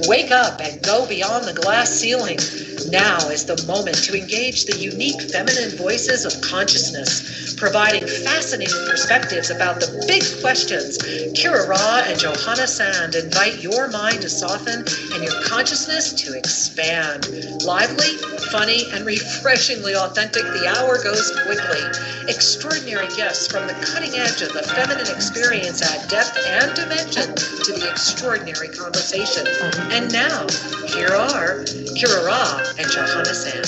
Wake up and go beyond the glass ceiling. Now is the moment to engage the unique feminine voices of consciousness, providing fascinating perspectives about the big questions. Kira Ra and Johanna Sand invite your mind to soften and your consciousness to expand. Lively, funny, and refreshingly authentic, the hour goes quickly. Extraordinary guests from the cutting edge of the feminine experience add depth and dimension to the extraordinary conversation. And now, here are Kira Ra and Johanna Sand.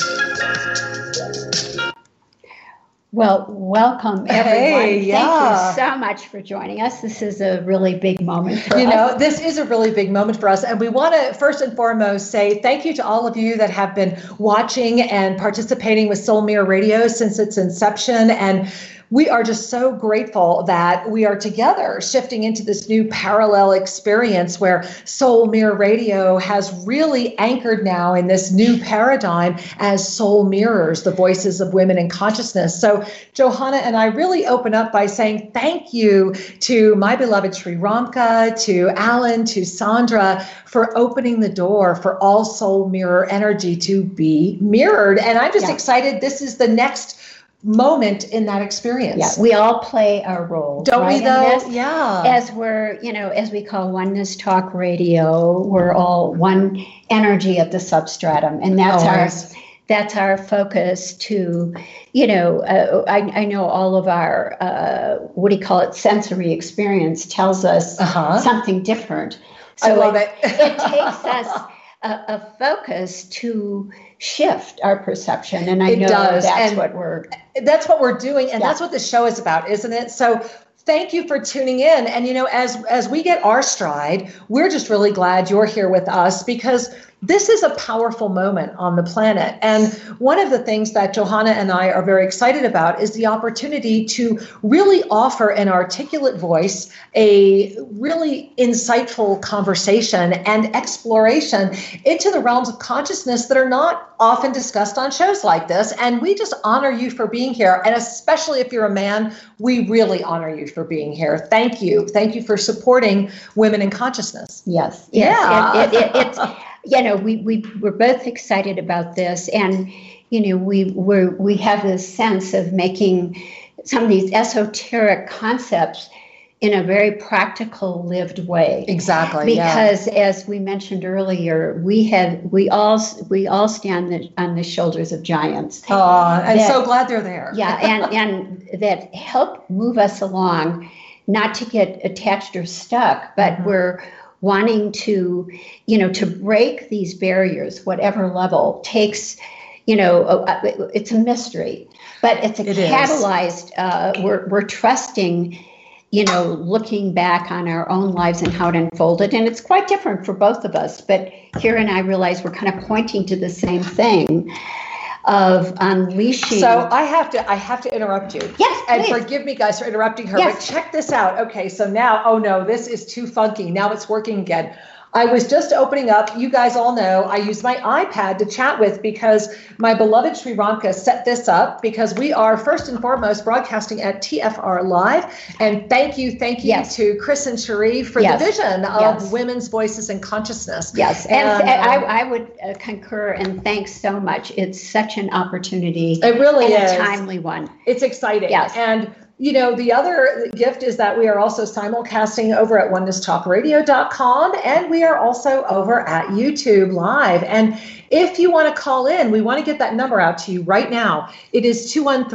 Well, welcome everyone. Hey, yeah. Thank you so much for joining us. This is a really big moment for us. You know, this is a really big moment for us. And we want to first and foremost say thank you to all of you that have been watching and participating with Soul Mirror Radio since its inception. And we are just so grateful that we are together shifting into this new parallel experience where Soul Mirror Radio has really anchored now in this new paradigm as soul mirrors, the voices of women in consciousness. So Johanna and I really open up by saying thank you to my beloved Sri Ramka, to Alan, to Sandra for opening the door for all soul mirror energy to be mirrored. And I'm just excited. This is the next moment in that experience. Yeah, we all play our role. Don't right, we though? Yeah. As we're, as we call Oneness Talk Radio, we're all one energy at the substratum. And that's our focus to, I know all of our, sensory experience tells us something different. So I love it. It takes us a focus to shift our perception, and I know that's what we're doing, and that's what the show is about, isn't it? So thank you for tuning in. And as we get our stride, we're just really glad you're here with us, because this is a powerful moment on the planet. And one of the things that Johanna and I are very excited about is the opportunity to really offer an articulate voice, a really insightful conversation and exploration into the realms of consciousness that are not often discussed on shows like this. And we just honor you for being here. And especially if you're a man, we really honor you for being here. Thank you. Thank you for supporting women in consciousness. Yes. Yeah. We're both excited about this, and we have this sense of making some of these esoteric concepts in a very practical, lived way. Exactly. Because as we mentioned earlier, we all stand on the shoulders of giants. Oh, I'm so glad they're there. Yeah, and that help move us along, not to get attached or stuck, but we're wanting to, to break these barriers, whatever level takes, it's a mystery, but it's catalyzed. We're trusting, looking back on our own lives and how it unfolded. And it's quite different for both of us. But Kira and I realize we're kind of pointing to the same thing of unleashing. So I have to interrupt you. Yes, and please. Forgive me, guys, for interrupting her. Yes. But check this out. Okay, so now, oh no, this is too funky. Now it's working again. I was just opening up. You guys all know I use my iPad to chat with, because my beloved Sri Ramka set this up, because we are first and foremost broadcasting at TFR Live. And thank you to Chris and Cherie for the vision of women's voices and consciousness. Yes, and I would concur, and thanks so much. It's such an opportunity. It really is. A timely one. It's exciting. Yes. And the other gift is that we are also simulcasting over at onenesstalkradio.com, and we are also over at YouTube Live. And if you want to call in, we want to get that number out to you right now. It is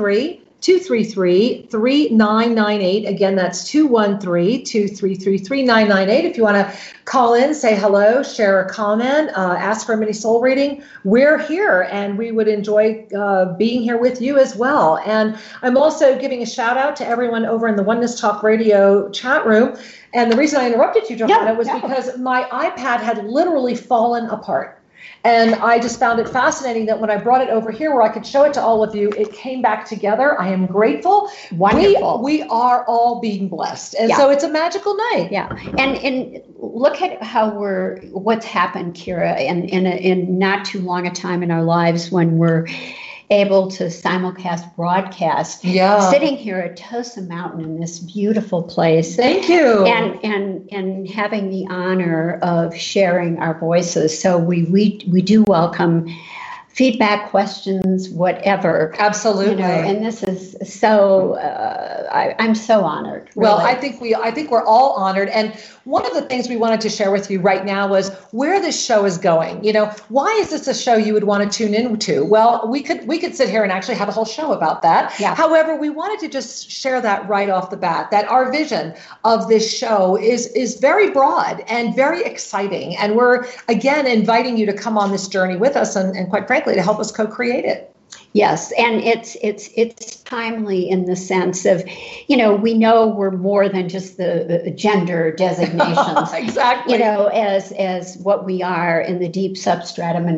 213-233-3998. Again, that's 213-233-3998. If you want to call in, say hello, share a comment, ask for a mini soul reading, we're here, and we would enjoy being here with you as well. And I'm also giving a shout out to everyone over in the Oneness Talk Radio chat room. And the reason I interrupted you, Johanna, was because my iPad had literally fallen apart. And I just found it fascinating that when I brought it over here where I could show it to all of you, it came back together. I am grateful. Wonderful. We are all being blessed. And so it's a magical night. Yeah. And look at what's happened, Kira, in not too long a time in our lives when we're, able to simulcast broadcast. Yeah. Sitting here at Tosa Mountain in this beautiful place. Thank you. And having the honor of sharing our voices. So we do welcome feedback, questions, whatever. Absolutely. And this is so. I'm so honored. Really. Well, I think we're all honored. And one of the things we wanted to share with you right now was where this show is going. Why is this a show you would want to tune into? Well, we could sit here and actually have a whole show about that. Yeah. However, we wanted to just share that right off the bat, that our vision of this show is very broad and very exciting. And we're, again, inviting you to come on this journey with us and quite frankly, to help us co-create it. Yes, and it's timely in the sense of, we know we're more than just the gender designations. Exactly. As what we are in the deep substratum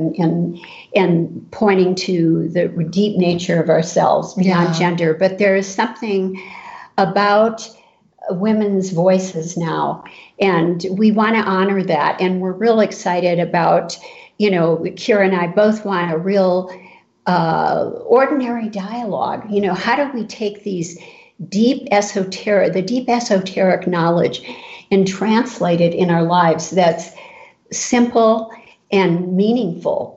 and pointing to the deep nature of ourselves beyond gender. But there is something about women's voices now, and we want to honor that. And we're real excited about, Kira and I both want a real ordinary dialogue. How do we take the deep esoteric knowledge and translate it in our lives that's simple and meaningful,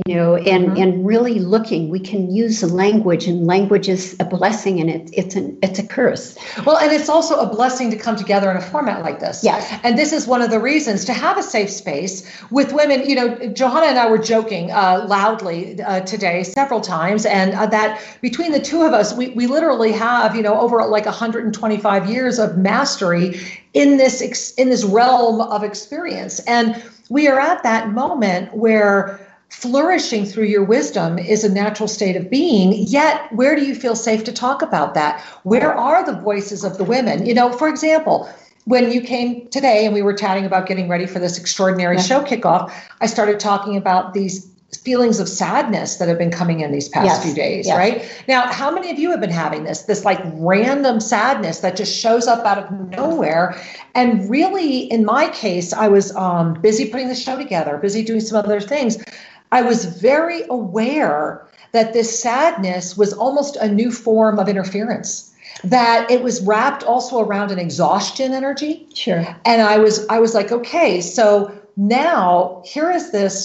and really looking. We can use language, and language is a blessing, and it's a curse. Well, and it's also a blessing to come together in a format like this. Yes. And this is one of the reasons to have a safe space with women. Johanna and I were joking loudly today several times, and that between the two of us, we literally have, over like 125 years of mastery in this realm of experience. And we are at that moment where flourishing through your wisdom is a natural state of being. Yet, where do you feel safe to talk about that? Where are the voices of the women? For example, when you came today and we were chatting about getting ready for this extraordinary show kickoff, I started talking about these feelings of sadness that have been coming in these past few days, right? Now, how many of you have been having this like random sadness that just shows up out of nowhere? And really, in my case, I was busy putting the show together, busy doing some other things. I was very aware that this sadness was almost a new form of interference, that it was wrapped also around an exhaustion energy. Sure. And I was like, okay, so now here is this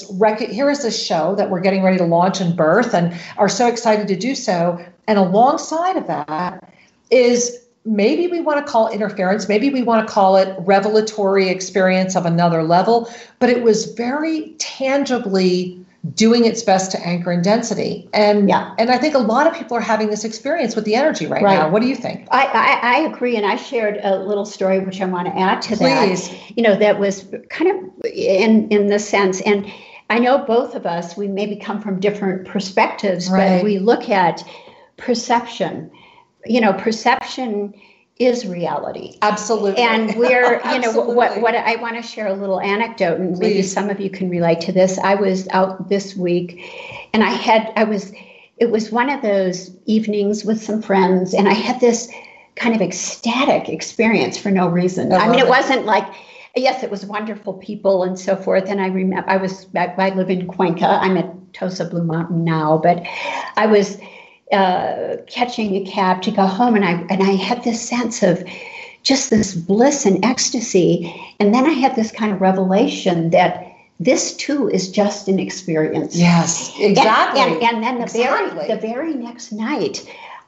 show that we're getting ready to launch and birth and are so excited to do so. And alongside of that is maybe we want to call it interference, maybe we want to call it revelatory experience of another level, but it was very tangibly doing its best to anchor in density. And I think a lot of people are having this experience with the energy right now. What do you think? I agree. And I shared a little story, which I want to add to Please. that, that was kind of in the sense, and I know both of us, we maybe come from different perspectives, but we look at perception. Perception is reality. Absolutely. And we're, what I want to share a little anecdote, and maybe some of you can relate to this. I was out this week and it was one of those evenings with some friends, and I had this kind of ecstatic experience for no reason. It wasn't like, yes, it was wonderful people and so forth. And I remember I live in Cuenca. I'm at Tosa Blue Mountain now, but I was catching a cab to go home, and I had this sense of just this bliss and ecstasy, and then I had this kind of revelation that this too is just an experience. Yes, exactly. And then the very next night,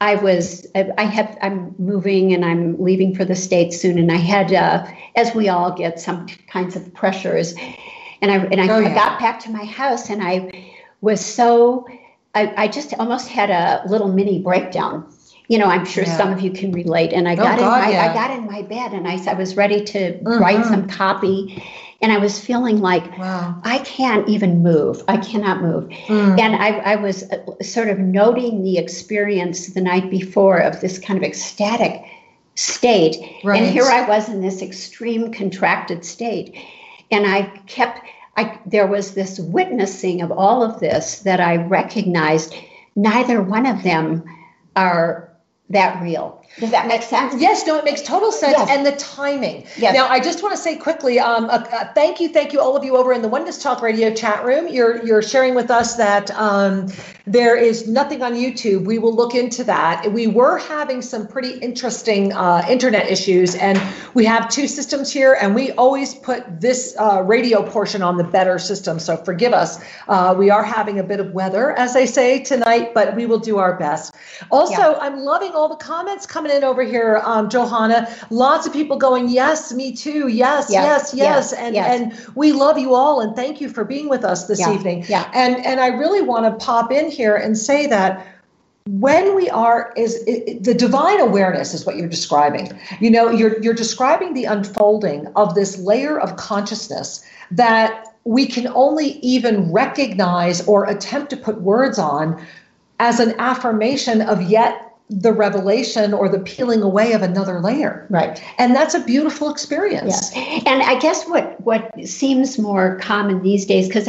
I'm moving and I'm leaving for the States soon, and I had, as we all get, some kinds of pressures, and I got back to my house, and I was so. I just almost had a little mini breakdown. I'm sure some of you can relate. And I got in my bed, and I was ready to write some copy, and I was feeling like, I can't even move. I cannot move. And I was sort of noting the experience the night before of this kind of ecstatic state. Right. And here I was in this extreme contracted state. And there was this witnessing of all of this that I recognized neither one of them are that real. Does that make sense? Yes, no, it makes total sense. Yes. And the timing. Yes. Now, I just want to say quickly, thank you, all of you over in the Oneness Talk Radio chat room. You're sharing with us that there is nothing on YouTube. We will look into that. We were having some pretty interesting internet issues, and we have two systems here, and we always put this radio portion on the better system. So forgive us. We are having a bit of weather, as they say, tonight, but we will do our best. Also, I'm loving all the comments coming in over here, Johanna. Lots of people going, yes, me too. Yes. And we love you all. And thank you for being with us this evening. Yeah. And I really want to pop in here and say that when we are, the divine awareness is what you're describing. You know, you're describing the unfolding of this layer of consciousness that we can only even recognize or attempt to put words on as an affirmation of yet the revelation or the peeling away of another layer. Right. And that's a beautiful experience. Yeah. And I guess what seems more common these days, because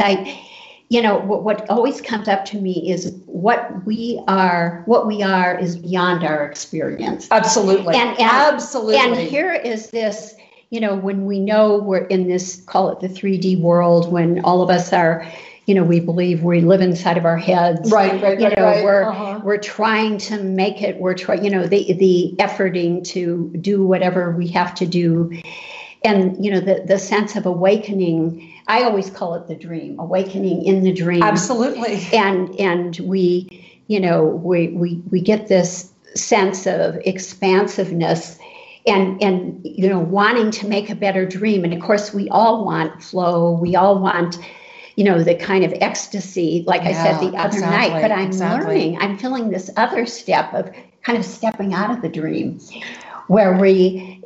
what always comes up to me is what we are is beyond our experience. Absolutely. And absolutely. And here is this, when we know we're in this, call it the 3D world, when all of us are, we believe we live inside of our heads. Right. We're trying to make it, the efforting to do whatever we have to do. And, the sense of awakening, I always call it the dream, awakening in the dream. Absolutely. And we get this sense of expansiveness and wanting to make a better dream. And of course, we all want flow. We all want, the kind of ecstasy, like I said the other night, but I'm learning, I'm feeling this other step of kind of stepping out of the dream, where we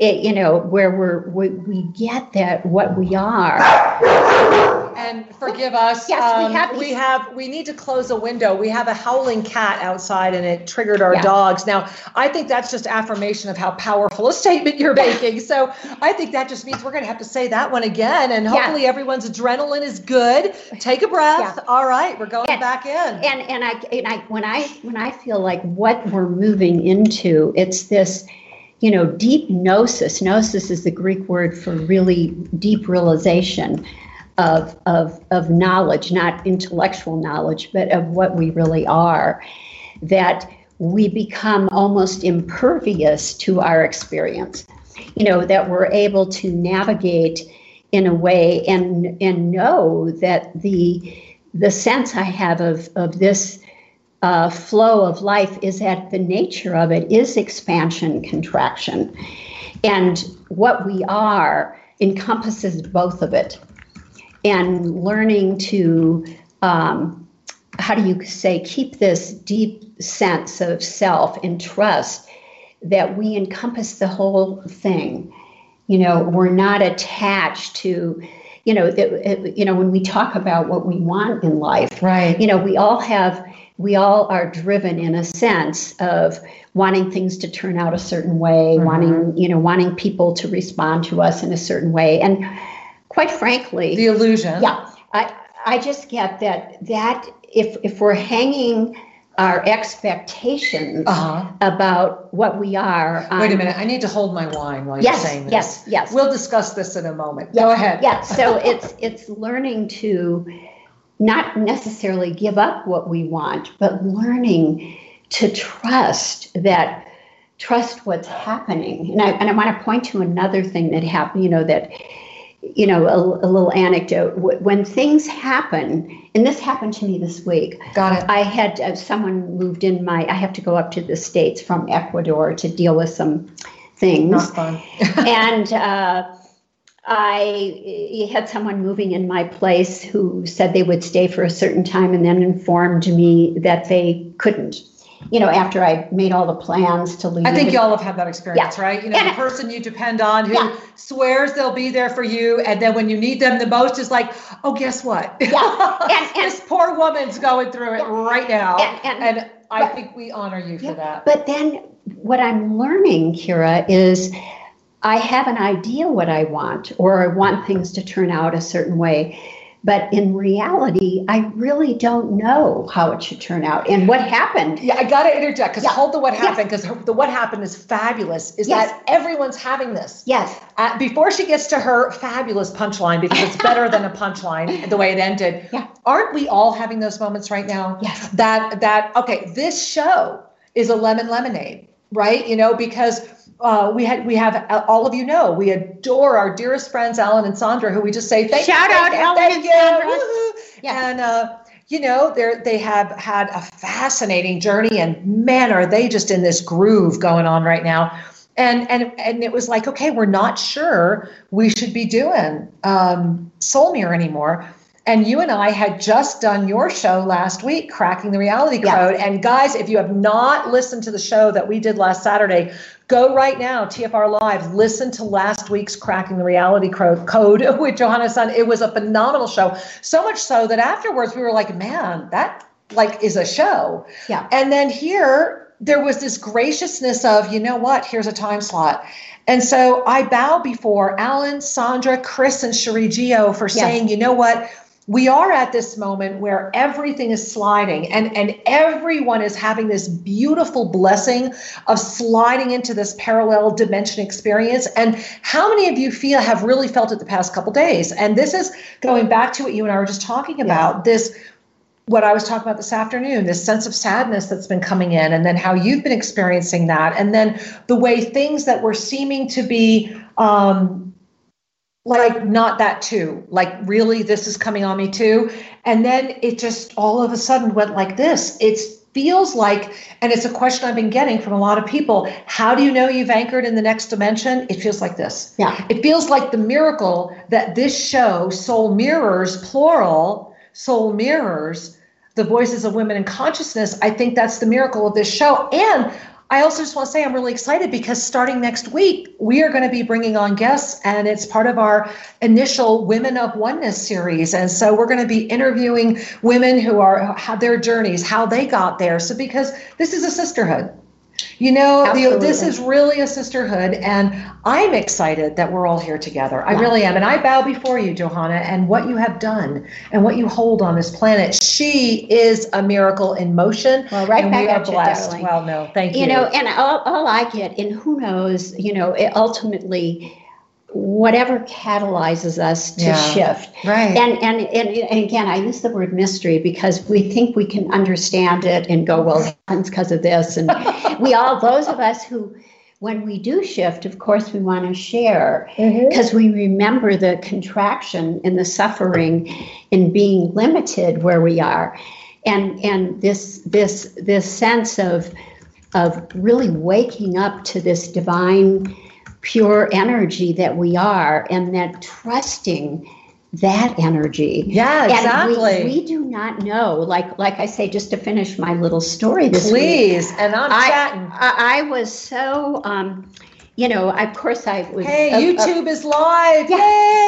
get that what we are. And forgive us. Yes, we need to close a window. We have a howling cat outside, and it triggered our dogs. Now, I think that's just affirmation of how powerful a statement you're making. So I think that just means we're going to have to say that one again, and hopefully everyone's adrenaline is good. Take a breath. Yeah. All right, we're going back in. And when I feel like what we're moving into, it's this, deep gnosis. Gnosis is the Greek word for really deep realization of knowledge, not intellectual knowledge, but of what we really are, that we become almost impervious to our experience, that we're able to navigate in a way and know that the sense I have of this flow of life is that the nature of it is expansion, contraction. And what we are encompasses both of it. And learning to, keep this deep sense of self and trust that we encompass the whole thing. We're not attached to, when we talk about what we want in life, right? We all are driven in a sense of wanting things to turn out a certain way, wanting people to respond to us in a certain way. And quite frankly, the illusion. Yeah. I just get that if we're hanging our expectations about what we are. Wait a minute. I need to hold my wine while you're saying this. Yes. We'll discuss this in a moment. Go ahead. Yeah. So it's learning to not necessarily give up what we want, but learning to trust what's happening. And I want to point to another thing that happened, a little anecdote. When things happen, and this happened to me this week. Got it. I had someone moved in I have to go up to the States from Ecuador to deal with some things. Not fun. And I had someone moving in my place who said they would stay for a certain time and then informed me that they couldn't. After I made all the plans to leave. I think y'all have had that experience, right? The person you depend on who swears they'll be there for you, and then when you need them the most is like, oh, guess what? Yeah. And this poor woman's going through it right now. And I think we honor you for that. But then what I'm learning, Kira, is I have an idea what I want, or I want things to turn out a certain way. But in reality, I really don't know how it should turn out. And what happened? Yeah, I got to interject because hold the what happened, because the what happened is fabulous, is that everyone's having this. Yes. Before she gets to her fabulous punchline, because it's better than a punchline, the way it ended, aren't we all having those moments right now? Yes. Okay, this show is a lemon lemonade, right? Because we have all of we adore our dearest friends Alan and Sandra, who we just say thank you. Shout out Alan and Sandra. And they have had a fascinating journey, and man, are they just in this groove going on right now. And it was like, okay, we're not sure we should be doing Soul Mirror anymore. And you and I had just done your show last week, Cracking the Reality Code. And guys, if you have not listened to the show that we did last Saturday, go right now, TFR Live, listen to last week's Cracking the Reality Code with Johanna Sun. It was a phenomenal show. So much so that afterwards we were like, man, that is a show. Yeah. And then here, there was this graciousness of, you know what, here's a time slot. And so I bow before Alan, Sandra, Chris, and Cherie Gio for saying, you know what, we are at this moment where everything is sliding and everyone is having this beautiful blessing of sliding into this parallel dimension experience. And how many of you have really felt it the past couple days? And this is going back to what you and I were just talking about, what I was talking about this afternoon, this sense of sadness that's been coming in, and then how you've been experiencing that. And then the way things that were seeming to be not that too, really this is coming on me too. And then it just all of a sudden went like this. It feels like, and it's a question I've been getting from a lot of people, how do you know you've anchored in the next dimension? It feels like this. Yeah. It feels like the miracle that this show, Soul Mirrors, plural, Soul Mirrors, the voices of women in consciousness. I think that's the miracle of this show. And I also just want to say I'm really excited because starting next week, we are going to be bringing on guests, and it's part of our initial Women of Oneness series. And so we're going to be interviewing women who have their journeys, how they got there. So because this is a sisterhood, this is really a sisterhood, and I'm excited that we're all here together. I really am. And I bow before you, Johanna, and what you have done and what you hold on this planet. She is a miracle in motion. Well, right and back we are at you, blessed. darling. Well, no, thank you. And all I get, and who knows, it ultimately, whatever catalyzes us to shift. Right. And again, I use the word mystery because we think we can understand it and go, well, it happens because of this. And those of us who, when we do shift, of course, we want to share because we remember the contraction and the suffering in being limited where we are. And this sense of really waking up to this divine pure energy that we are, and that trusting that energy. Yeah, exactly. And we do not know, like I say, just to finish my little story this week. Please, and I'm chatting. I was so, of course I was. Hey, YouTube is live. Yeah,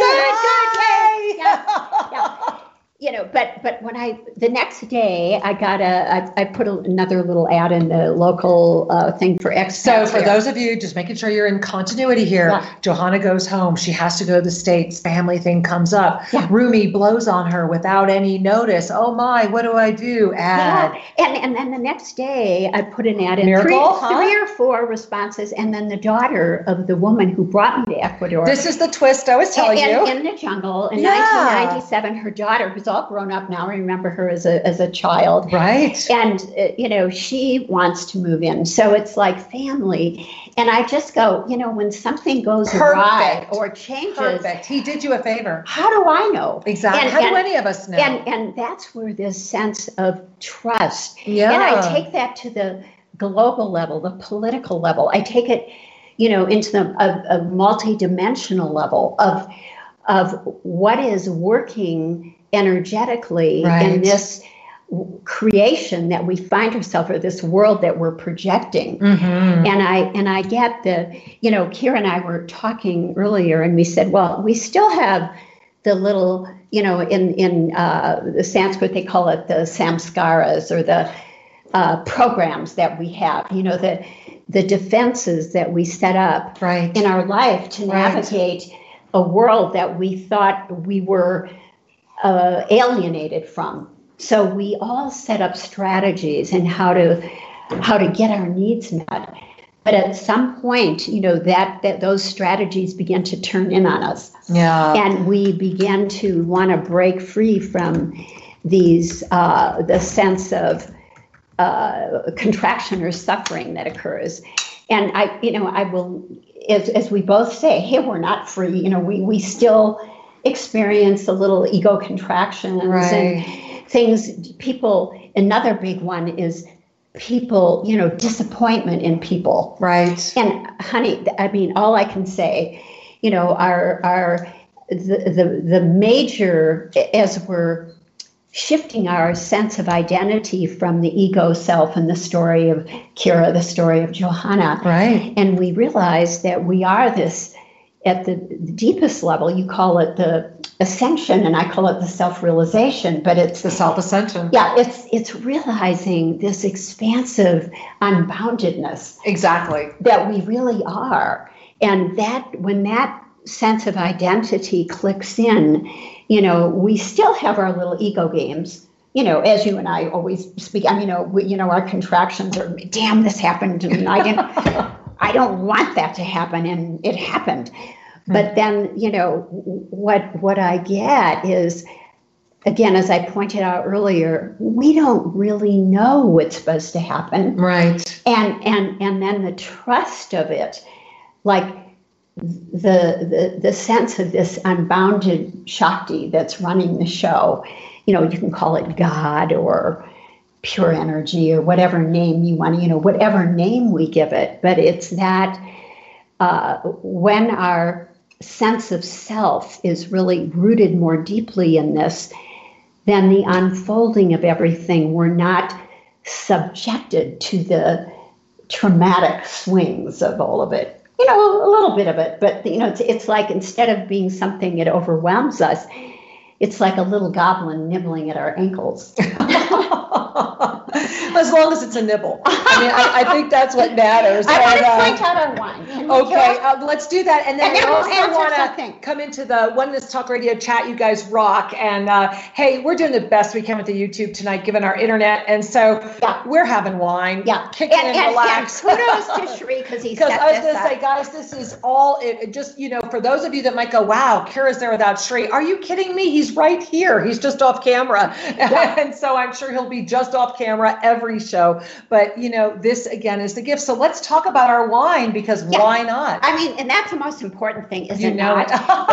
Yay! good. Yeah. But when the next day I put another little ad in the local thing for expats. So for those of you, just making sure you're in continuity here, Johanna goes home. She has to go to the States. Family thing comes up. Yeah. Rumi blows on her without any notice. Oh my, what do I do? Ad. Yeah. And then the next day I put an ad in. Miracle, three or four responses, and then the daughter of the woman who brought me to Ecuador. This is the twist I was telling you. In the jungle in 1997, her daughter, who's all grown up now, I remember her as a child. Right. And, she wants to move in. So it's like family. And I just go, when something goes awry or changes. Perfect. He did you a favor. How do I know? Exactly. How do any of us know? And that's where this sense of trust. Yeah. And I take that to the global level, the political level. I take it, into a multidimensional level of what is working energetically in this creation that we find ourselves, or this world that we're projecting. Mm-hmm. And I get Kira and I were talking earlier, and we said, well, we still have the little, in the Sanskrit, they call it the samskaras, or the programs that we have, the defenses that we set up in our life to navigate a world that we thought we were alienated from. So we all set up strategies in how to get our needs met. But at some point, that those strategies began to turn in on us. Yeah. And we began to want to break free from these, the sense of contraction or suffering that occurs. And I will, as we both say, hey, we're not free. We still experience a little ego contractions and things. People, another big one is people, disappointment in people. Right. And honey, all I can say, the major, as we're shifting our sense of identity from the ego self and the story of Kira, the story of Johanna. Right. And we realize that we are this at the deepest level. You call it the ascension, and I call it the self-realization, but it's the self-ascension. Yeah, it's realizing this expansive unboundedness. Exactly. That we really are. And that when that sense of identity clicks in, we still have our little ego games, as you and I always speak. Our contractions are, damn, this happened, and I don't want that to happen, and it happened. But then, what I get is, again, as I pointed out earlier, we don't really know what's supposed to happen. Right. And then the trust of it, like the sense of this unbounded Shakti that's running the show, you can call it God or pure energy or whatever name you want, whatever name we give it. But it's that when our sense of self is really rooted more deeply in this, then the unfolding of everything, we're not subjected to the traumatic swings of all of it. A little bit of it, but it's like, instead of being something that overwhelms us, it's like a little goblin nibbling at our ankles. As long as it's a nibble. I think that's what matters. I want to point out our wine. Okay, let's do that. And then I also want to come into the Oneness Talk Radio chat. You guys rock. And hey, we're doing the best we can with the YouTube tonight, given our internet. And so we're having wine. Yeah. Kick in, relax. And kudos to Sri, because I was going to say, guys, this is all, just, for those of you that might go, wow, Kira's there without Sri. Are you kidding me? He's right here. He's just off camera. Yeah. And so I'm sure he'll be just off camera every show. But, this again is the gift. So let's talk about our wine, because why not? And that's the most important thing, is it not?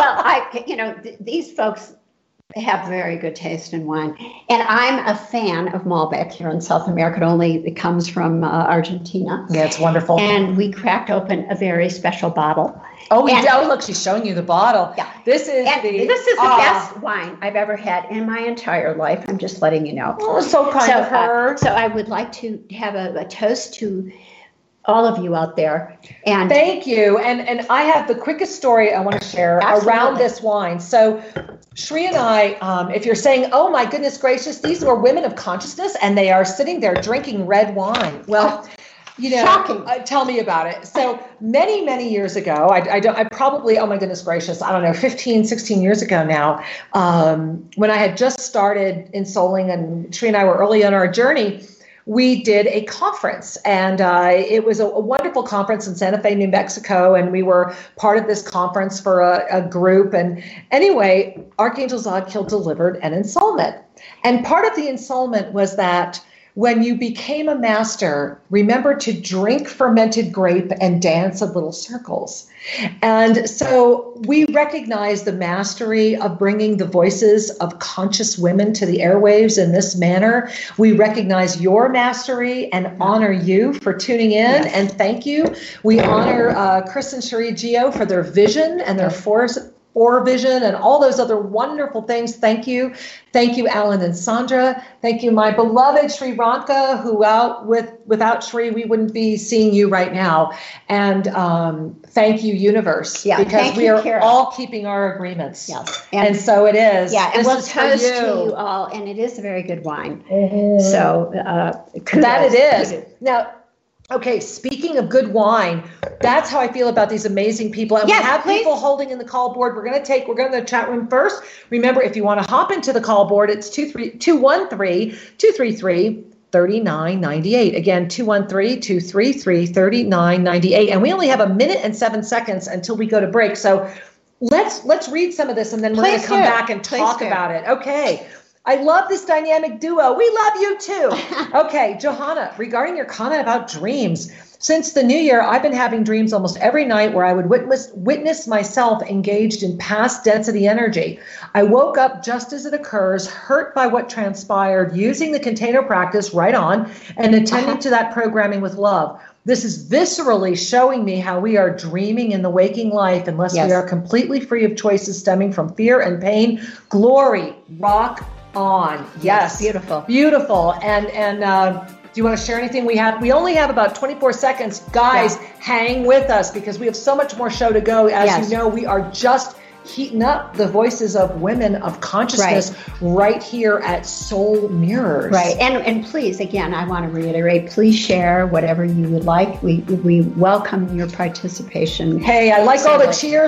Well, these folks have very good taste in wine. And I'm a fan of Malbec here in South America. It comes from Argentina. Yeah, it's wonderful. And we cracked open a very special bottle. Oh, we did. Oh, look, she's showing you the bottle. Yeah. This is the best wine I've ever had in my entire life. I'm just letting you know. Oh, so kind of her. So I would like to have a toast to all of you out there. And thank you. And I have the quickest story I want to share around this wine. So Sri and I, if you're saying, oh my goodness gracious, these were women of consciousness and they are sitting there drinking red wine. Well, shocking. Tell me about it. So many, many years ago, I probably, oh my goodness gracious, I don't know, 15, 16 years ago now, when I had just started Ensouling, and Sri and I were early on our journey, we did a conference, and it was a wonderful conference in Santa Fe, New Mexico, and we were part of this conference for a group. And anyway, Archangel Zadkiel delivered an ensoulment. And part of the ensoulment was that when you became a master, remember to drink fermented grape and dance in little circles. And so we recognize the mastery of bringing the voices of conscious women to the airwaves in this manner. We recognize your mastery and honor you for tuning in. Yes. And thank you. We honor Chris and Sheree Gio for their vision and their vision and all those other wonderful things. Thank you. Thank you, Alan and Sandra. Thank you, my beloved Sri Ranka, who without Sri, we wouldn't be seeing you right now. And thank you, universe, because we are Kira. All keeping our agreements. Yes. And so it is. Yeah, and we'll toast to you all, and it is a very good wine. Mm-hmm. So kudos. That it is. Now, Okay, speaking of good wine, that's how I feel about these amazing people. And Yes, we have please. people holding in the call board. We're going to the chat room first. Remember, if you want to hop into the call board, it's 213-233-3998. Again, 213-233-3998. And we only have a minute and 7 seconds until we go to break. So let's read some of this, and then we're going to come back and talk about it. Okay. I love this dynamic duo. We love you too. Okay, Johanna, regarding your comment about dreams, since the new year, I've been having dreams almost every night where I would witness myself engaged in past density energy. I woke up just as it occurs, hurt by what transpired, using the container practice right on, and attending to that programming with love. This is viscerally showing me how we are dreaming in the waking life unless we are completely free of choices stemming from fear and pain. Glory, rock on. Yes. Beautiful. And do you want to share anything? We only have about 24 seconds. Guys, hang with us because we have so much more show to go. As you know, we are just heating up the voices of women of consciousness right here at Soul Mirrors. Right. And please, again, I want to reiterate, please share whatever you would like. We welcome your participation. Hey, I like all the cheers.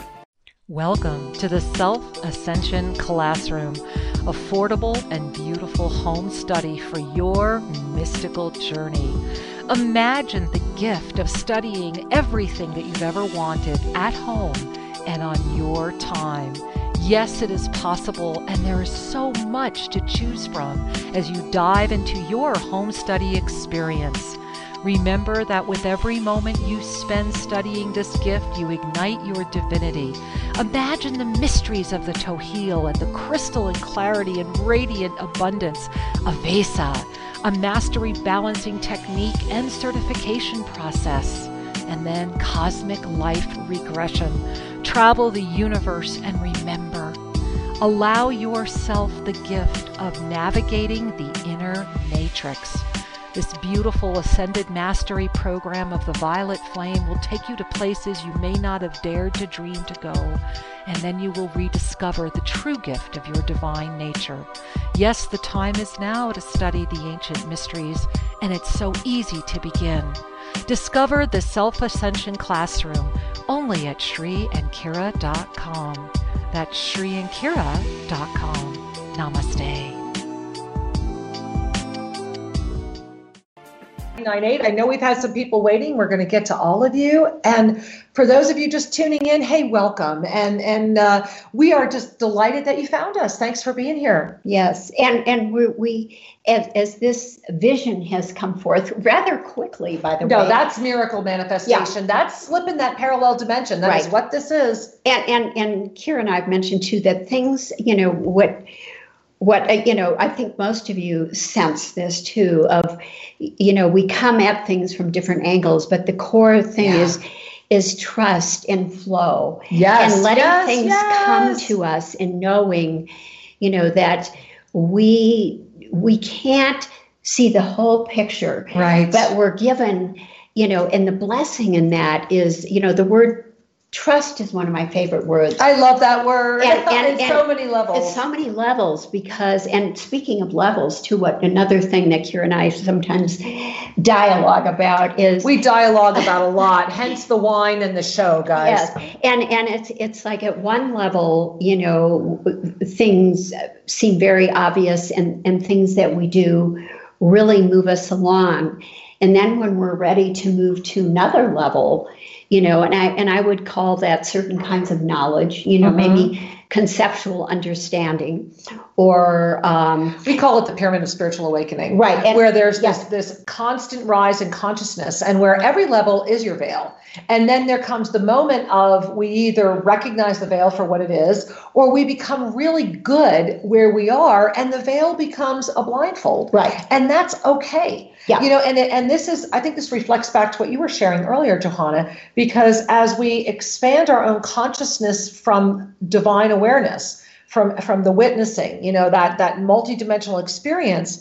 Welcome to the Self-Ascension Classroom, affordable and beautiful home study for your mystical journey. Imagine the gift of studying everything that you've ever wanted at home and on your time. Yes, it is possible, and there is so much to choose from as you dive into your home study experience. Remember that with every moment you spend studying this gift, you ignite your divinity. Imagine the mysteries of the Tohil and the crystalline clarity and radiant abundance of Vesa, a mastery balancing technique and certification process, and then cosmic life regression. Travel the universe and remember. Allow yourself the gift of navigating the inner matrix. This beautiful Ascended Mastery program of the Violet Flame will take you to places you may not have dared to dream to go, and then you will rediscover the true gift of your divine nature. Yes, the time is now to study the ancient mysteries, and it's so easy to begin. Discover the Self-Ascension Classroom only at ShriandKira.com. That's ShriandKira.com. Namaste. 998. I know we've had some people waiting. We're going to get to all of you. And for those of you just tuning in, hey, welcome. And we are just delighted that you found us. Thanks for being here. Yes. And we as this vision has come forth rather quickly, by the way. No, that's miracle manifestation. Yeah. That's slipping that parallel dimension. That is what this is. And Kira and I have mentioned too that things, what I think most of you sense this too of, we come at things from different angles, but the core thing is trust and flow. Yes. And letting things come to us and knowing, that we can't see the whole picture. Right. But we're given, and the blessing in that is, the word trust is one of my favorite words. I love that word. And so many levels. It's so many levels because, and speaking of levels too, another thing that Kira and I sometimes dialogue about is... We dialogue about a lot, hence the wine and the show, guys. Yes, and it's like at one level, things seem very obvious and things that we do really move us along. And then when we're ready to move to another level, and I would call that certain kinds of knowledge, maybe conceptual understanding, or we call it the pyramid of spiritual awakening, right? And, where there's this constant rise in consciousness, and where every level is your veil. And then there comes the moment of we either recognize the veil for what it is, or we become really good where we are, and the veil becomes a blindfold, right? And that's okay. Yeah. And this is, I think this reflects back to what you were sharing earlier, Johanna, because as we expand our own consciousness from divine awareness, from the witnessing, that multidimensional experience,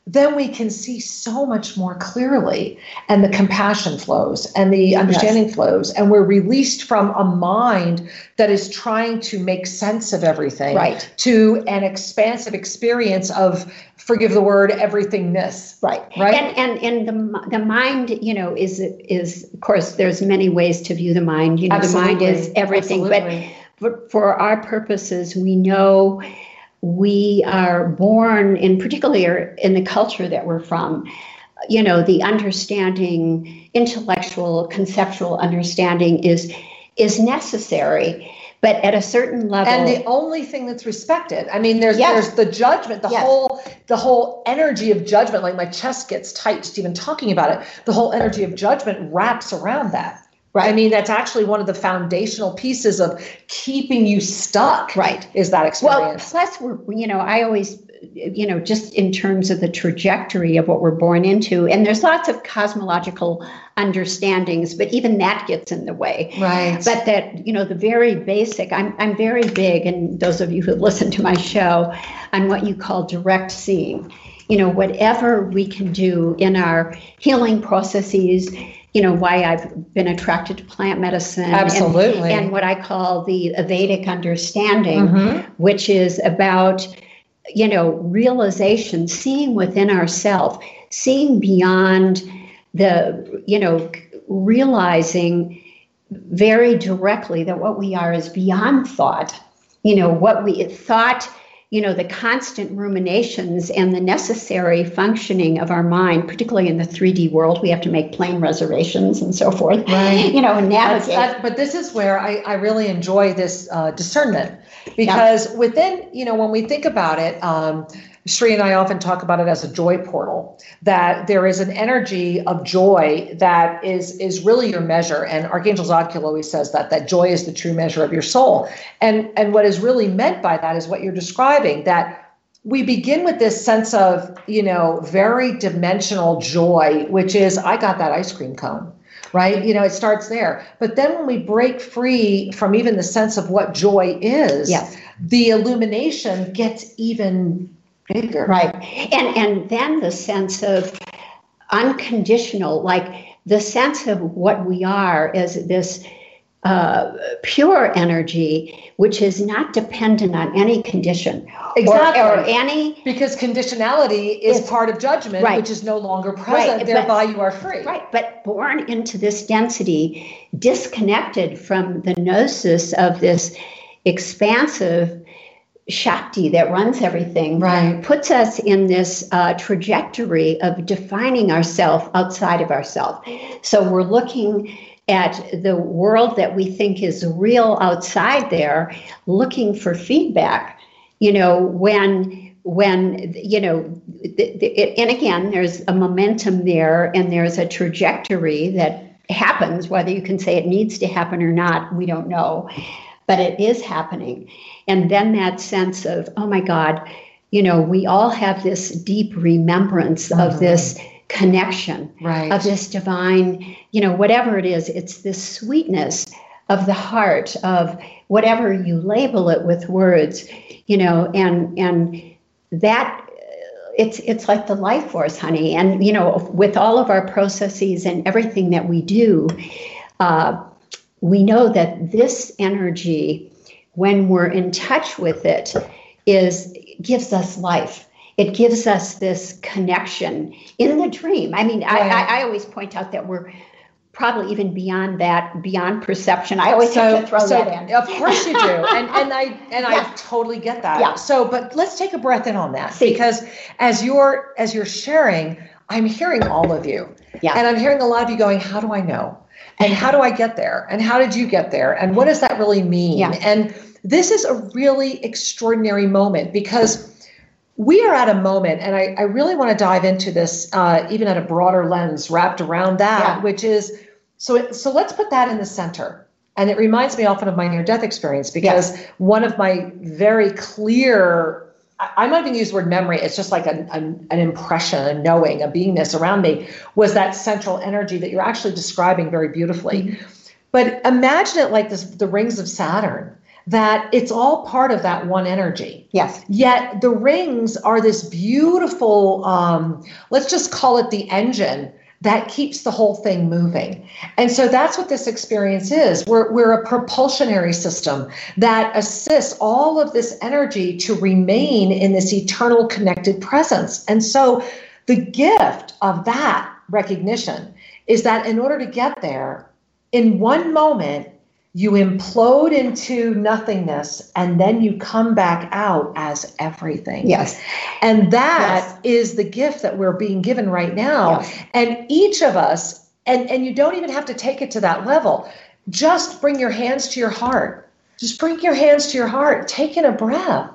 then we can see so much more clearly, and the compassion flows and the understanding flows, and we're released from a mind that is trying to make sense of everything, right, to an expansive experience of, forgive the word, everythingness. Right. And the mind, is of course, there's many ways to view the mind. The mind is everything. Absolutely. But for our purposes, we know we are born in, particularly in the culture that we're from, the understanding, intellectual, conceptual understanding is necessary, but at a certain level. And the only thing that's respected. I mean, there's the judgment, the whole energy of judgment, like my chest gets tight just even talking about it. The whole energy of judgment wraps around that. Right. I mean, that's actually one of the foundational pieces of keeping you stuck. Right. Is that experience. Well, plus I always, just in terms of the trajectory of what we're born into, and there's lots of cosmological understandings, but even that gets in the way. Right. But that, the very basic, I'm very big, and those of you who listen to my show, on what you call direct seeing. Whatever we can do in our healing processes, why I've been attracted to plant medicine. Absolutely. And what I call the Vedic understanding, which is about, realization, seeing within ourselves, seeing beyond realizing very directly that what we are is beyond thought. What we thought, the constant ruminations and the necessary functioning of our mind, particularly in the 3D world, we have to make plane reservations and so forth, right. And navigate. But this is where I really enjoy this discernment, because within, when we think about it, Sri and I often talk about it as a joy portal, that there is an energy of joy that is really your measure. And Archangel Zadkiel always says that joy is the true measure of your soul. And what is really meant by that is what you're describing, that we begin with this sense of, very dimensional joy, which is, I got that ice cream cone. Right? It starts there. But then when we break free from even the sense of what joy is, the illumination gets even bigger. Right. And then the sense of unconditional, like the sense of what we are as this pure energy, which is not dependent on any condition. Exactly. Or any. Because conditionality is part of judgment, which is no longer present. Right. Thereby you are free. Right. But born into this density, disconnected from the gnosis of this expansive Shakti that runs everything, puts us in this trajectory of defining ourselves outside of ourselves. So we're looking at the world that we think is real outside there, looking for feedback, when and again, there's a momentum there, and there's a trajectory that happens, whether you can say it needs to happen or not, we don't know. But it is happening. And then that sense of, oh my God, we all have this deep remembrance of this connection, of this divine, whatever it is, it's this sweetness of the heart, of whatever you label it with words, and that it's like the life force, honey. And, with all of our processes and everything that we do, we know that this energy, when we're in touch with it, gives us life. It gives us this connection in the dream. I mean, I always point out that we're probably even beyond that, beyond perception. I always have to throw that in. Of course you do, and I totally get that. Yeah. So, but let's take a breath in on that, because as you're sharing, I'm hearing all of you, and I'm hearing a lot of you going, "How do I know? And how do I get there? And how did you get there? And what does that really mean?" Yeah. And this is a really extraordinary moment, because we are at a moment, and I really want to dive into this even at a broader lens wrapped around that, which is, so let's put that in the center. And it reminds me often of my near-death experience, because one of my very clear, I'm not even use the word memory, it's just like an impression, a knowing, a beingness around me, was that central energy that you're actually describing very beautifully. Mm-hmm. But imagine it like this, the rings of Saturn. that it's all part of that one energy. Yes. Yet the rings are this beautiful, let's just call it the engine that keeps the whole thing moving. And so that's what this experience is. We're a propulsionary system that assists all of this energy to remain in this eternal connected presence. And so the gift of that recognition is that in order to get there, in one moment, you implode into nothingness and then you come back out as everything. Yes. And that is the gift that we're being given right now. Yes. And each of us, and you don't even have to take it to that level, just bring your hands to your heart. Just bring your hands to your heart, take in a breath.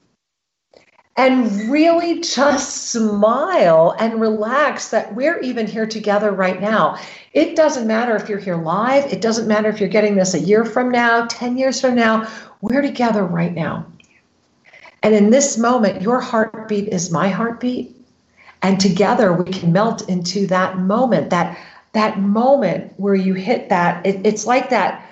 And really just smile and relax that we're even here together right now. It doesn't matter if you're here live. It doesn't matter if you're getting this a year from now, 10 years from now. We're together right now. And in this moment, your heartbeat is my heartbeat. And together we can melt into that moment, that moment where you hit that. It's like that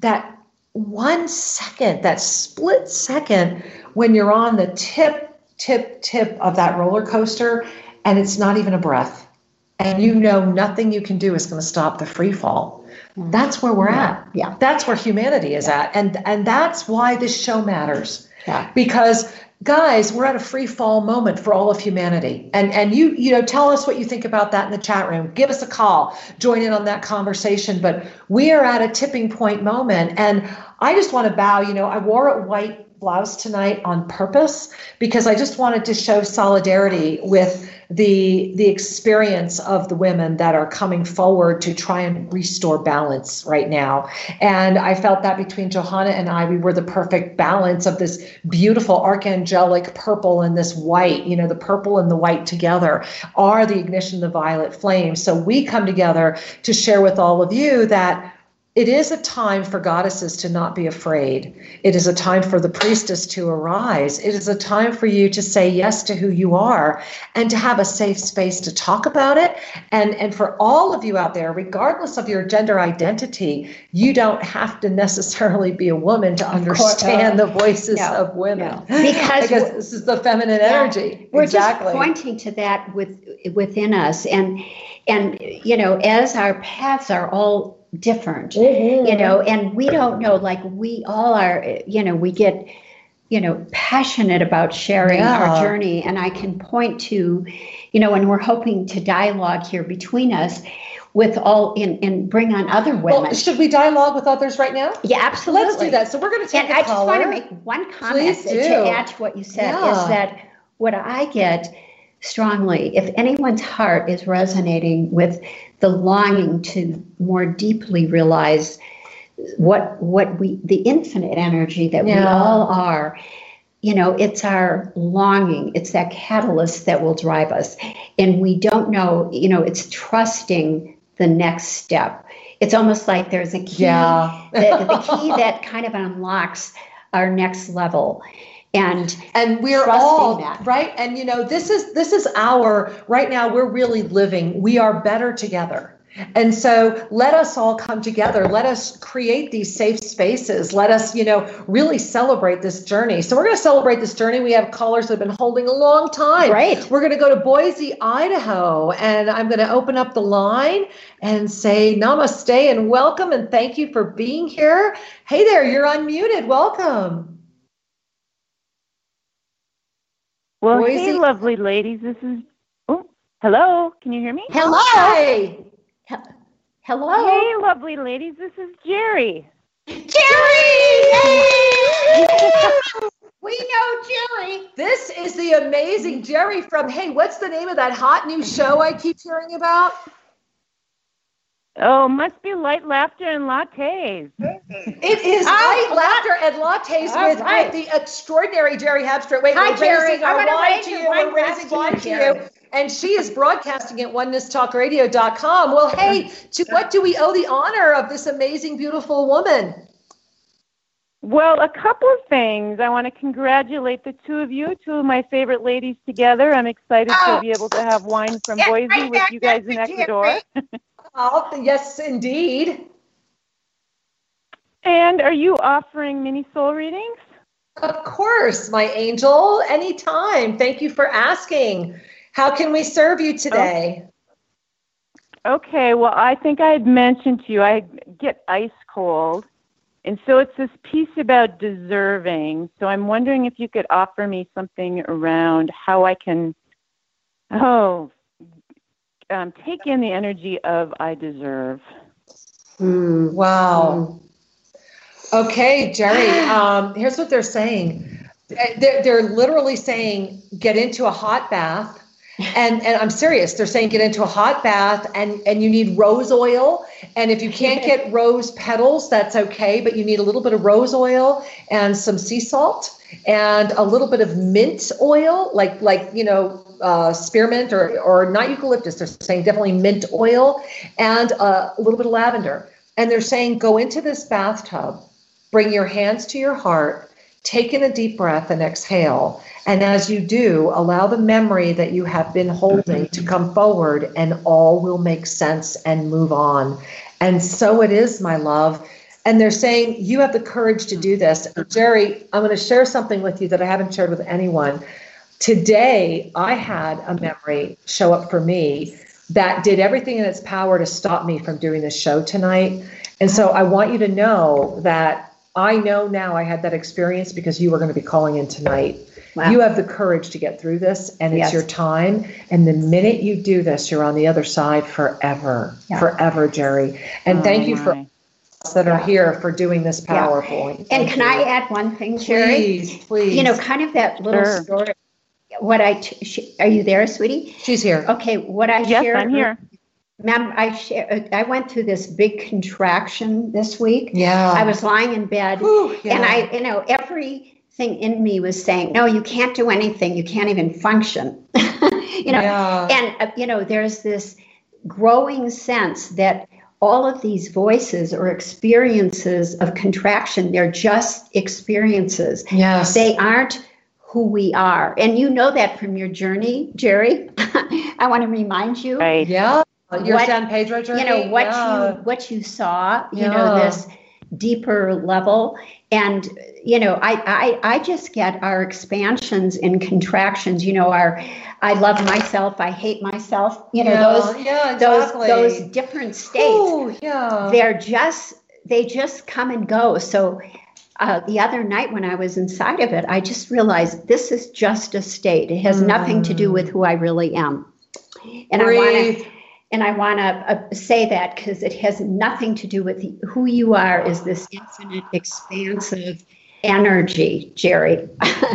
1 second, that split second when you're on the tip of that roller coaster, and it's not even a breath. And you know nothing you can do is going to stop the free fall. That's where we're at. Yeah. That's where humanity is at. And that's why this show matters. Yeah. Because guys, we're at a free fall moment for all of humanity. And you know, tell us what you think about that in the chat room. Give us a call. Join in on that conversation. But we are at a tipping point moment. And I just want to bow. You know, I wore a white blouse tonight on purpose because I just wanted to show solidarity with the experience of the women that are coming forward to try and restore balance right now. And I felt that between Johanna and I, we were the perfect balance of this beautiful archangelic purple and this white. You know, the purple and the white together are the ignition of the violet flame. So we come together to share with all of you that it is a time for goddesses to not be afraid. It is a time for the priestess to arise. It is a time for you to say yes to who you are and to have a safe space to talk about it. And for all of you out there, regardless of your gender identity, you don't have to necessarily be a woman to understand the voices of women. No. Because this is the feminine energy. We're just pointing to that within us. And you know, as our paths are all different, you know, and we don't know, like we all are, you know, we get, you know, passionate about sharing our journey. And I can point to, you know, and we're hoping to dialogue here between us with all and bring on other women. Well, should we dialogue with others right now? Yeah, absolutely. Let's do that. So we're going to take and I just want to make one comment to add to what you said is that what I get strongly, if anyone's heart is resonating with the longing to more deeply realize the infinite energy that we all are, you know, it's our longing, it's that catalyst that will drive us. And we don't know, you know, it's trusting the next step. It's almost like there's a key, the key that kind of unlocks our next level. And we're all that. Right. And, you know, this is our right now. We're really living. We are better together. And so let us all come together. Let us create these safe spaces. Let us, you know, really celebrate this journey. So we're going to celebrate this journey. We have callers that have been holding a long time. Right. We're going to go to Boise, Idaho, and I'm going to open up the line and say namaste and welcome. And thank you for being here. Hey there, you're unmuted. Welcome. Well, hey, lovely ladies. This is, hello. Can you hear me? Hello. Hi. Hello. Hey, lovely ladies. This is Jerry. Jerry! We know Jerry. This is the amazing Jerry from, hey, what's the name of that hot new show I keep hearing about? Oh, must be Light Laughter and Lattes. It is Light Laughter and Lattes with the extraordinary Jerry Habstrom. Wait, hi, we're Jerry. raising our wine to you. We're raising wine to you. And she is broadcasting at onenesstalkradio.com. Well, hey, to what do we owe the honor of this amazing, beautiful woman? Well, a couple of things. I want to congratulate the two of you, two of my favorite ladies together. I'm excited to be able to have wine from Boise with you guys in Ecuador. Oh, yes, indeed. And are you offering mini soul readings? Of course, my angel, anytime. Thank you for asking. How can we serve you today? Okay, well, I think I had mentioned to you I get ice cold. And so it's this piece about deserving. So I'm wondering if you could offer me something around how I can, take in the energy of I deserve. Wow. Okay, Jerry, here's what they're saying. They're literally saying, get into a hot bath. And I'm serious. They're saying get into a hot bath and you need rose oil. And if you can't get rose petals, that's okay. But you need a little bit of rose oil and some sea salt and a little bit of mint oil, like spearmint or not eucalyptus. They're saying definitely mint oil and a little bit of lavender. And they're saying go into this bathtub, bring your hands to your heart, take in a deep breath and exhale. And as you do, allow the memory that you have been holding to come forward and all will make sense and move on. And so it is, my love. And they're saying you have the courage to do this. Jerry, I'm going to share something with you that I haven't shared with anyone. Today, I had a memory show up for me that did everything in its power to stop me from doing this show tonight. And so I want you to know that I know now I had that experience because you were going to be calling in tonight. Wow. You have the courage to get through this, and it's your time. And the minute you do this, you're on the other side forever, forever, Jerry. And thank you for us that are here for doing this powerful. And can I add one thing, Jerry? Please. Kind of that little story. Are you there, sweetie? She's here. Okay, what I shared. Yes, I'm here. Ma'am, I went through this big contraction this week. Yeah. I was lying in bed, and everything in me was saying, no, you can't do anything. You can't even function. And there's this growing sense that all of these voices or experiences of contraction, they're just experiences. Yes. They aren't who we are. And you know that from your journey, Jerry. I want to remind you. Right. Yeah. Your San Pedro journey. What you saw, this deeper level. And, I just get our expansions and contractions, I love myself, I hate myself, those different states. They just come and go. So the other night when I was inside of it, I just realized this is just a state. It has nothing to do with who I really am. And I want to say that because it has nothing to do with who you are is this infinite, expansive energy, Jerry.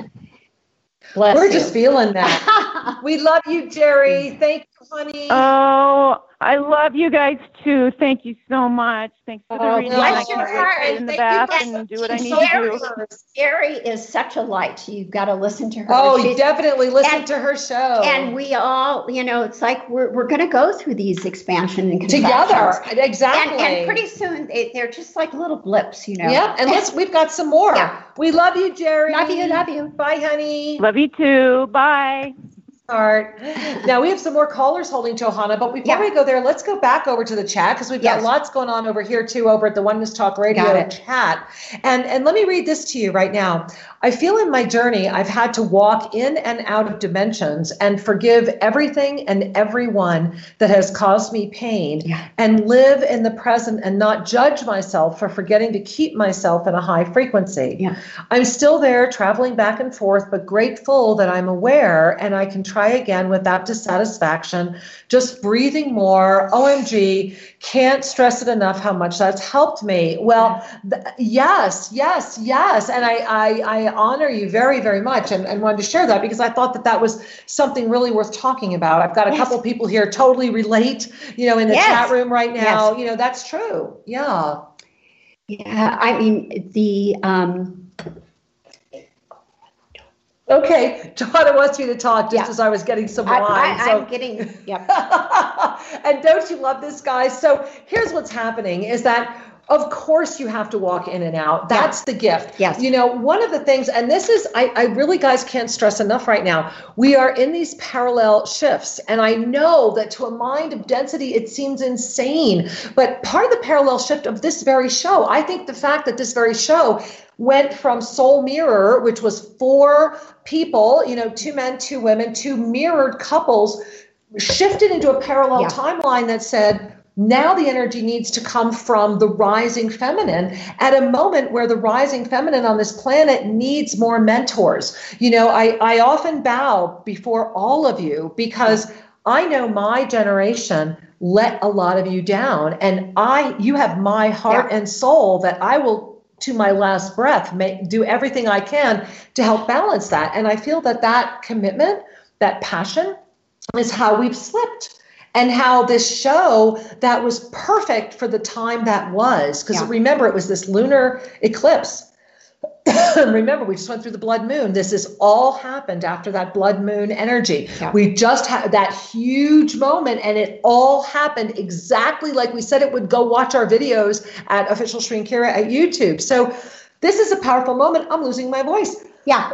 We're just feeling that. We love you, Jerry. Thank you, honey. Oh, I love you guys too. Thank you so much. Thanks for the reading. Bless your heart. In the bath and do what I need to do. Jerry is such a light. You've got to listen to her. Oh, definitely listen to her show. And we all, it's like we're going to go through these expansion and contractions together. Exactly. And pretty soon they're just like little blips, Yeah. And we've got some more. Yeah. We love you, Jerry. Love you. Bye, honey. Love you too. Bye. Now we have some more callers holding Johanna, but before we go there, let's go back over to the chat because we've got lots going on over here too, over at the Oneness Talk Radio chat. And let me read this to you right now. I feel in my journey, I've had to walk in and out of dimensions and forgive everything and everyone that has caused me pain and live in the present and not judge myself for forgetting to keep myself in a high frequency. Yeah. I'm still there traveling back and forth, but grateful that I'm aware and I can try again without dissatisfaction, just breathing more. OMG, can't stress it enough how much that's helped me. Well, yes. And I honor you very, very much and wanted to share that because I thought that was something really worth talking about. I've got a couple people here totally relate, in the chat room right now. That's true. Yeah. Yeah. I mean, Okay, Johanna wants me to talk just as I was getting some wine. I'm getting, And don't you love this, guys? So here's what's happening is that Of course you have to walk in and out. That's the gift. Yes. You know, one of the things, and this is, I really, guys, can't stress enough right now, we are in these parallel shifts. And I know that to a mind of density, it seems insane. But part of the parallel shift of this very show, I think the fact that this very show went from Soul Mirror, which was 4 people, you know, 2 men, 2 women, 2 mirrored couples, shifted into a parallel timeline that said, now the energy needs to come from the rising feminine at a moment where the rising feminine on this planet needs more mentors. You know, I often bow before all of you because I know my generation let a lot of you down, and you have my heart and soul that I will, to my last breath, do everything I can to help balance that. And I feel that commitment, that passion is how we've slipped. And how this show that was perfect for the time that was, because remember, it was this lunar eclipse. Remember, we just went through the blood moon. This has all happened after that blood moon energy. Yeah. We just had that huge moment, and it all happened exactly like we said it would. Go watch our videos at Official Sri Kira at YouTube. So this is a powerful moment. I'm losing my voice. Yeah.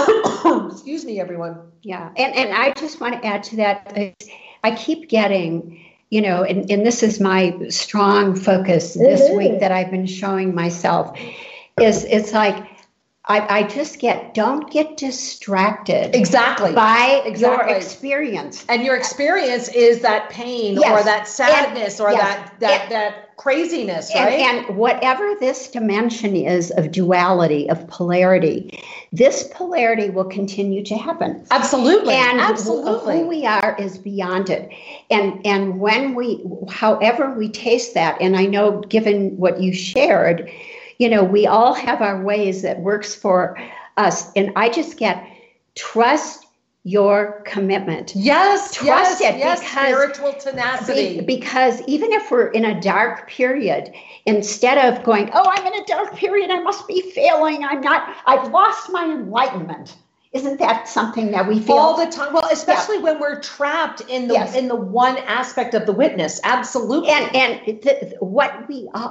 Excuse me, everyone. Yeah. And I just want to add to that. I keep getting, you know, and this is my strong focus this week that I've been showing myself, is it's like, I just don't get distracted. Exactly. By your experience. And your experience is that pain or that sadness or that craziness, right? And whatever this dimension is of duality, of polarity, this polarity will continue to happen. Absolutely. And absolutely. Who we are is beyond it. And when however we taste that, and I know given what you shared, you know, we all have our ways that works for us. And I just get trust your commitment. Yes, trust it. Yes, because, spiritual tenacity. Because even if we're in a dark period, instead of going, oh, I'm in a dark period, I must be failing, I've lost my enlightenment. Isn't that something that we feel all the time? Well, especially when we're trapped in the one aspect of the witness. Absolutely. And what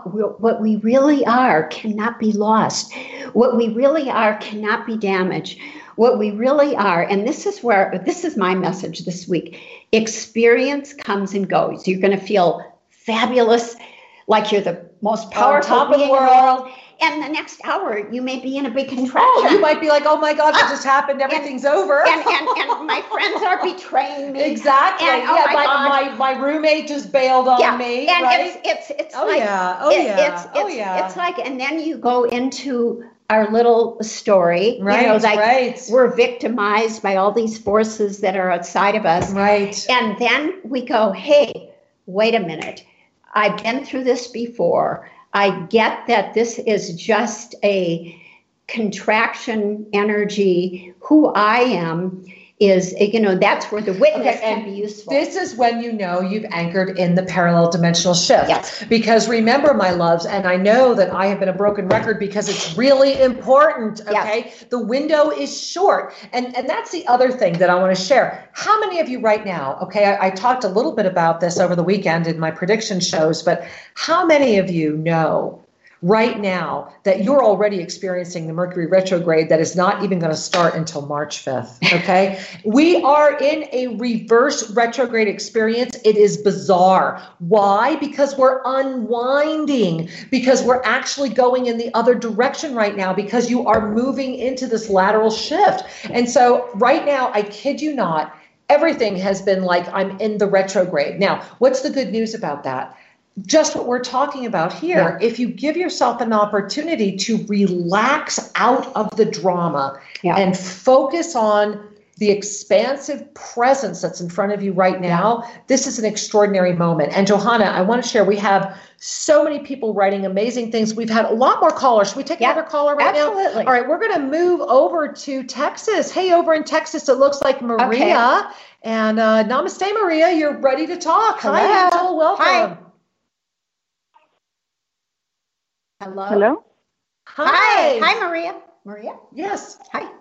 we really are cannot be lost. What we really are cannot be damaged. What we really are, and this is my message this week. Experience comes and goes. You're going to feel fabulous, like you're the most powerful being in the world. And the next hour, you may be in a big contraction. You might be like, oh my God, what just happened? Everything's over. And my friends are betraying me. Exactly. And, my roommate just bailed on me. And right? it's it's like, and then you go into our little story. Right, you know, like we're victimized by all these forces that are outside of us. Right. And then we go, hey, wait a minute. I've been through this before. I get that this is just a contraction energy. Who I am is, you know, that's where the witness can be useful. This is when you know you've anchored in the parallel dimensional shift. Yes. Because remember, my loves, and I know that I have been a broken record because it's really important, okay? Yes. The window is short. And that's the other thing that I want to share. How many of you right now, okay, I talked a little bit about this over the weekend in my prediction shows, but how many of you know right now that you're already experiencing the Mercury retrograde that is not even going to start until March 5th, okay? We are in a reverse retrograde experience. It is bizarre. Why? Because we're unwinding, because we're actually going in the other direction right now, because you are moving into this lateral shift. And so right now, I kid you not, everything has been like, I'm in the retrograde. Now, what's the good news about that? Just what we're talking about here. Yeah. If you give yourself an opportunity to relax out of the drama and focus on the expansive presence that's in front of you right now, this is an extraordinary moment. And Johanna, I want to share, we have so many people writing amazing things. We've had a lot more callers. Should we take another caller right now? Absolutely. All right, we're going to move over to Texas. Hey, over in Texas, it looks like Maria. Okay. And namaste, Maria. You're ready to talk. Hello. Hi, Angel. Welcome. Hi. Hello. Hello. Hi. Hi, Maria. Maria. Yes. Hi.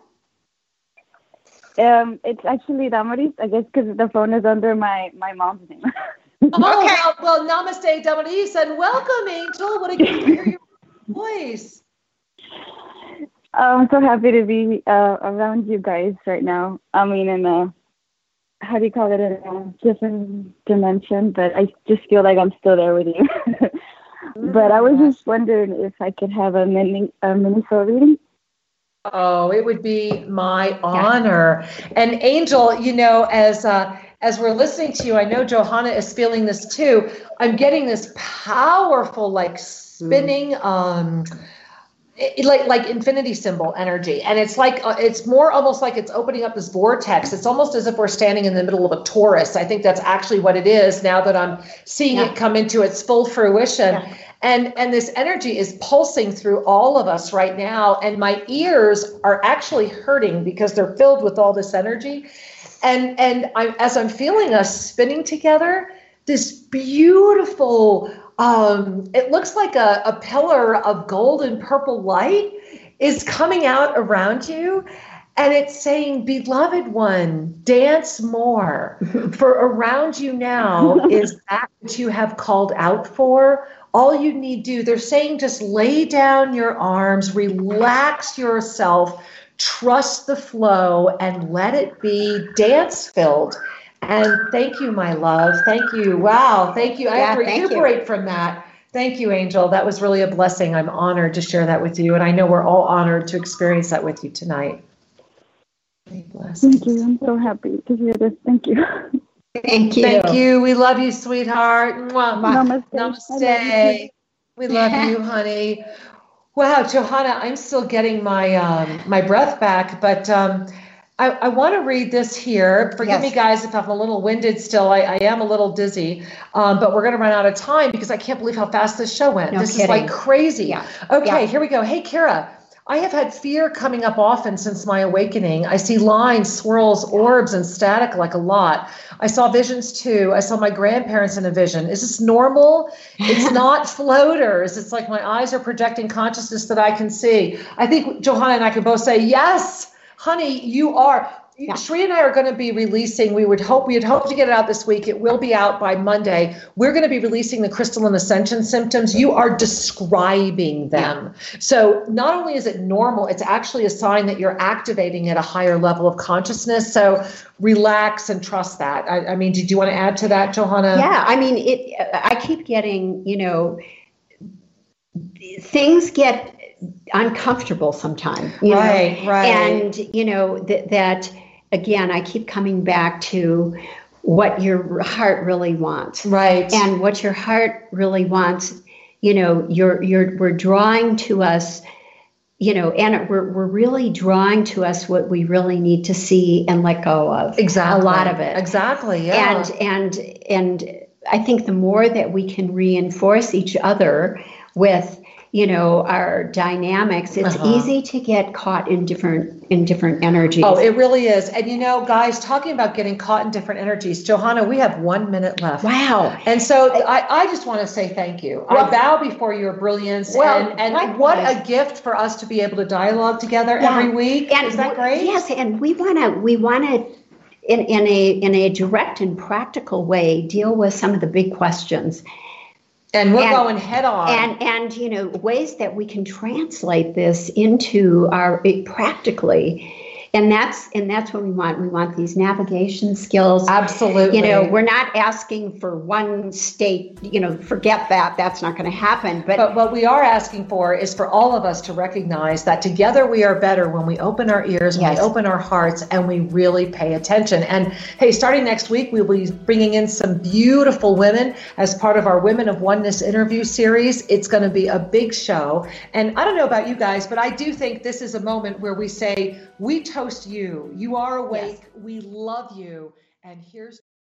It's actually Damaris, I guess, because the phone is under my mom's name. Oh, Okay. well, namaste, Damaris, and welcome, Angel. What a gift to hear your voice. I'm so happy to be around you guys right now. I mean, in a, how do you call it, in a different dimension, but I just feel like I'm still there with you. But I was just wondering if I could have a mini soul reading. Oh, it would be my honor. And Angel, you know, as we're listening to you, I know Johanna is feeling this too. I'm getting this powerful, like spinning, like infinity symbol energy. And it's like, it's more almost like it's opening up this vortex. It's almost as if we're standing in the middle of a torus. I think that's actually what it is now that I'm seeing it come into its full fruition. Yeah. And this energy is pulsing through all of us right now. And my ears are actually hurting because they're filled with all this energy. And as I'm feeling us spinning together, this beautiful, it looks like a pillar of golden purple light is coming out around you. And it's saying, beloved one, dance more. For around you now is that which you have called out for. All you need to do, they're saying, just lay down your arms, relax yourself, trust the flow, and let it be dance-filled. And thank you, my love. Thank you. Wow. Thank you. I have to recuperate from that. Thank you, Angel. That was really a blessing. I'm honored to share that with you. And I know we're all honored to experience that with you tonight. Thank you. I'm so happy to hear this. Thank you. Thank you. Thank you. We love you, sweetheart. Namaste. Namaste. We love you, honey. Wow, Johanna, I'm still getting my my breath back, but I want to read this here. Forgive me, guys, if I'm a little winded still. I am a little dizzy, but we're going to run out of time because I can't believe how fast this show went. This is like crazy. Yeah. Okay, here we go. Hey, Kara. I have had fear coming up often since my awakening. I see lines, swirls, orbs, and static like a lot. I saw visions too. I saw my grandparents in a vision. Is this normal? It's not floaters. It's like my eyes are projecting consciousness that I can see. I think Johanna and I can both say, yes, honey, you are. Yeah. Sri and I are going to be releasing, we had hoped to get it out this week. It will be out by Monday. We're going to be releasing the crystalline ascension symptoms. You are describing them. Yeah. So not only is it normal, it's actually a sign that you're activating at a higher level of consciousness. So relax and trust that. I mean, did you want to add to that, Johanna? Yeah, I mean, I keep getting, things get uncomfortable sometimes. Right. And, that again, I keep coming back to what your heart really wants. Right. And what your heart really wants, we're drawing to us, and we're really drawing to us what we really need to see and let go of. Exactly. A lot of it. Exactly. Yeah. And I think the more that we can reinforce each other with, our dynamics, it's easy to get caught in different energies. Oh, it really is. And guys, talking about getting caught in different energies, Johanna, we have 1 minute left. Wow. And so I just want to say thank you. I bow before your brilliance, and what a gift for us to be able to dialogue together every week. And is that great? Yes, and we want to in a direct and practical way deal with some of the big questions. And we're going head on. And ways that we can translate this into our practically. And that's what we want. We want these navigation skills. Absolutely. We're not asking for one state, forget that. That's not going to happen. But what we are asking for is for all of us to recognize that together we are better when we open our ears, when we open our hearts, and we really pay attention. And hey, starting next week, we'll be bringing in some beautiful women as part of our Women of Oneness interview series. It's going to be a big show. And I don't know about you guys, but I do think this is a moment where we say, we toast you. You are awake. Yes. We love you. And here's